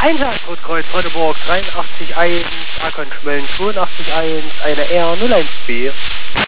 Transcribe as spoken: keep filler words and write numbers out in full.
Einsatz, Rotkreuz, Freudeburg, dreiundachtzig eins, Akon Schmellen, zweiundachtzig eins, eine R null eins B.